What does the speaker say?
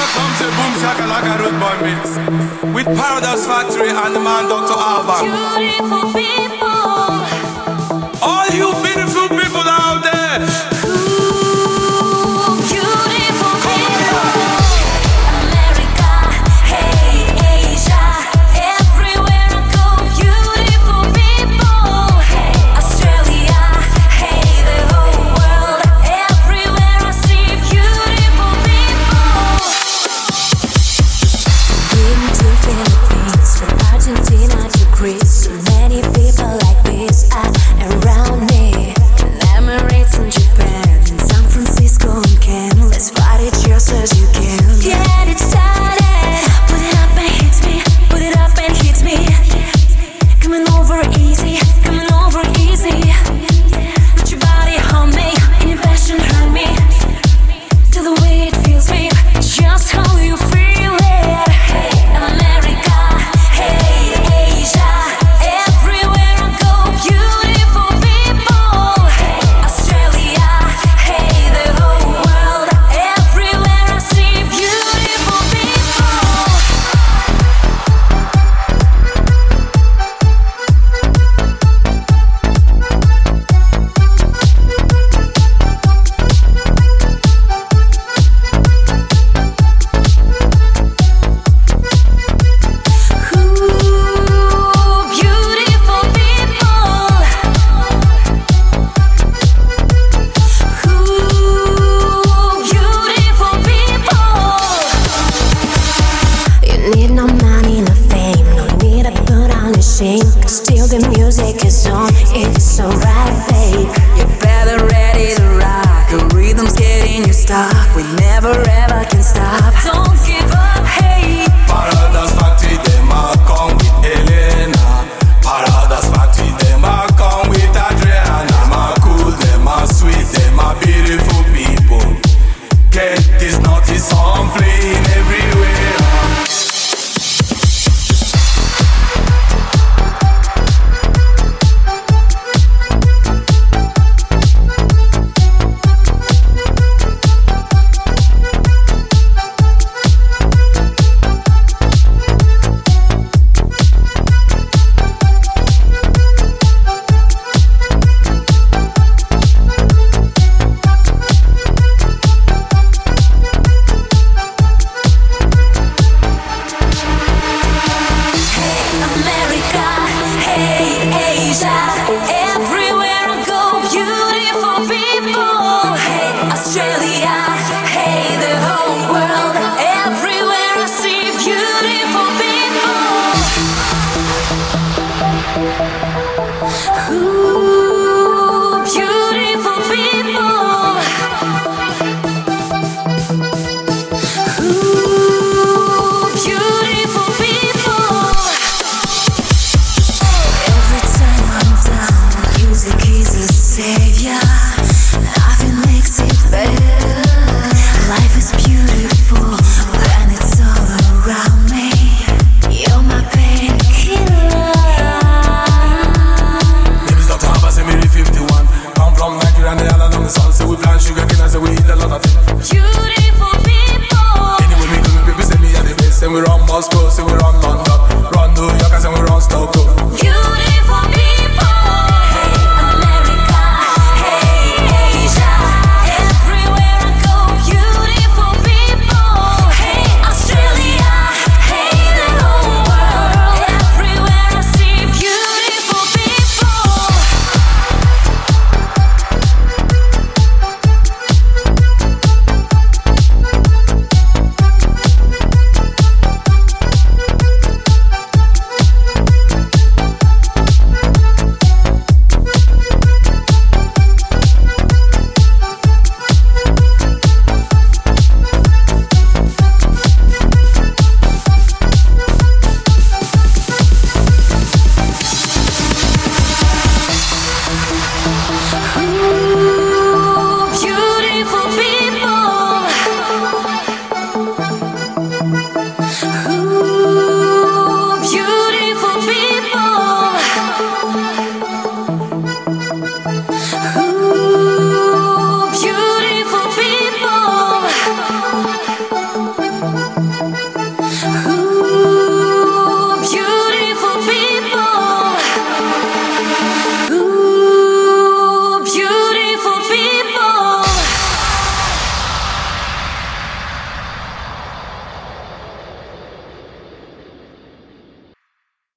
come to Boom Shakalaka Root Boy Mix with Paradise Factory and the man Dr. Alban. Beautiful people, all you beautiful people out there. ooh, beautiful people. America, hey Asia, everywhere I go, beautiful people. Australia, hey the whole world, everywhere I see beautiful people. Been to Philippines, from Argentina to Greece, so many people like this are around me. Emirates and Japan, and San Francisco and Cannes. Let's fight it just as you can. Get it started. Put it up and hit me. Put it up and hit me. Coming over easy. Coming over easy. Put your body on me, and your passion hurt me. Till the way it feels me, just how you feel it. Hey America, hey Asia, everywhere I go, beautiful people. Australia, hey the whole world, everywhere I see beautiful people. Ooh, beautiful people. Ooh, beautiful people. You need no money, no fame, no need to put on a shame. Still the music is on, it's alright, babe. You're better ready to rock. A rhythm's getting you stuck. We never ever can stop. Don't give up, hey. Paradise Factory, them a come with Elena. Paradise Factory, them a come with Adriana. Them a cool, them a sweet, them a beautiful people. Get this naughty song playing everywhere.